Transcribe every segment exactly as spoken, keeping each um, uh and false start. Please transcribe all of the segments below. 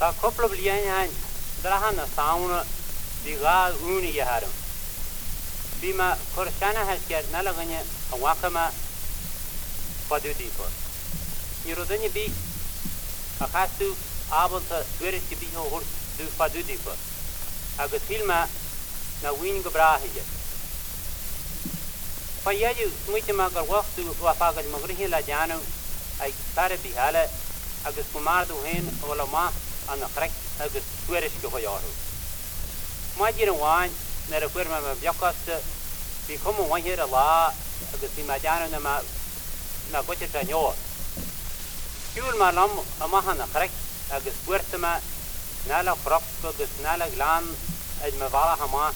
Tá couple blian han drahan na sauna biga uni yaharam. Bima korshana hasker nalaganya awakama padudi ko. Nirodani bi akastu abonta dwerti bi hor du padudi ko. Aga filma na win gebrahiye. Payaju muitma gar waqtu wafagal magrihi la janu ay tare bi hala aga sumar du hen wala ma ana krek aga dwerish ko yaru. Majira wan na referma ma yakast bi komo wan hera la aga simajanu na ma na goche tanyo. Kul malam amahana krek aga dwertma nala krok aga nala glan المباراه هما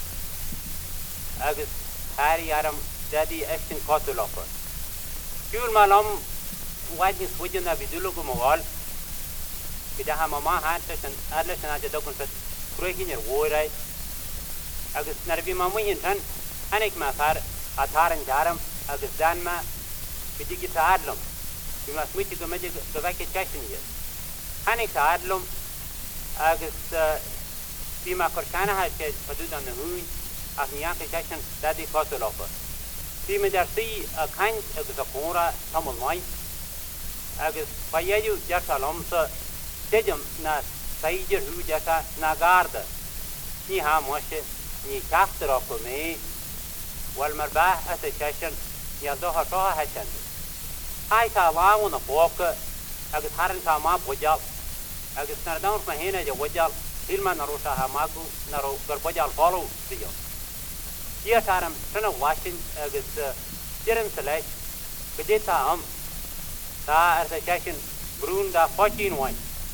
اجس هاري ارم دادي اكشن قاتلوكو كل ما لم واجي سوجنا بدلوكو موال كده هما ما هانتشن ارلشن اجا دوكن فت كروهينر ووراي اجس نربي ما مين تن انك ما صار اثارن جارم اجس دان ما بدي كي تعادلم بما سميتي كمجي كذاك تشاشنيه انك تعادلم اجس بما كرشانه هالشيء حدود النهوي أغنياء كشاشن دادي كاتلوفا بما درسي أكانج أجزاكورا ثمن ماي أجز فياجو جرسا لمسا تجم نا سيجر هو جرسا ناغارد نيها موشي ني شاخت راكو مي والمرباه أسشاشن يالدوها شوها هشن هاي كاواو نفوك أجز هارن كاما بوجال أجز نردون فهينا جو وجال Ilma narosa hamagu naro garbajal follow diyo. Here taram tana washin agus jiren select bedeta am ta association brunda fourteen one.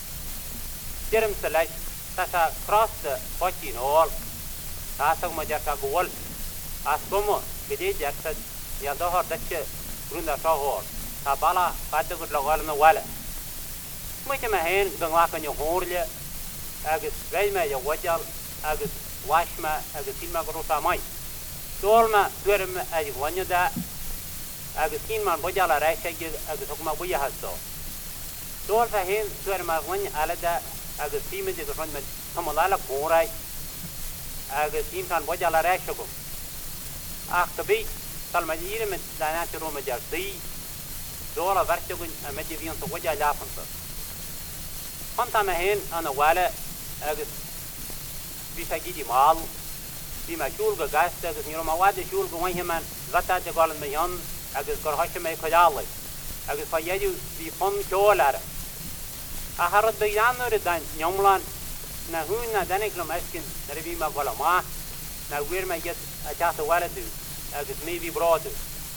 Jiren select ta cross the fourteen all ta sag majata gol askomo bede jakta ya dohor dache brunda sohor ta bala padde gud logal me wala. Muite me hen gangwa kan yo horle agus vejme ja wajal agus washma agus tilma grosa mai dolma dwerm ay wanyada agus kinman wajala raisha agus hokma buya hasto dol fahin dwerma wan alada agus time de gfan med kamalala korai agus kinman wajala raisha ko aktabi kalmajire med danat roma jarsi dola vartagun amedivian to wajala fansa fanta mahin ana wala agus bisa gidi mal bima shul ga gasta agus niro mawad shul ga wani man zata de galan mayan agus kor hash me khayal agus fayaju bi fon cholar a harad bayan nur dan nyomlan na huna danik lo maskin narbi ma wala ma na wir ma get a chata waladu agus me bi brod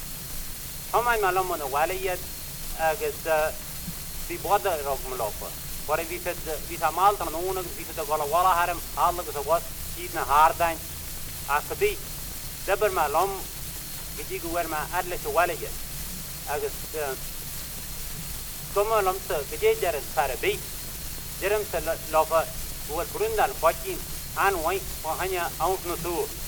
hamay malam na waliyat agus bi boda rog malofa What if we said we saw Malta and Ona, we said the Golawala Haram, all of us was eating a hard dine. After the Deber Malum, Gigu Werma, Atlas Walliget. Agus Kuma Lumsa, Vijajar and Sarabi, Jerem Lova, who was Brundal, Potin, and White, Pohania, Out Nusu.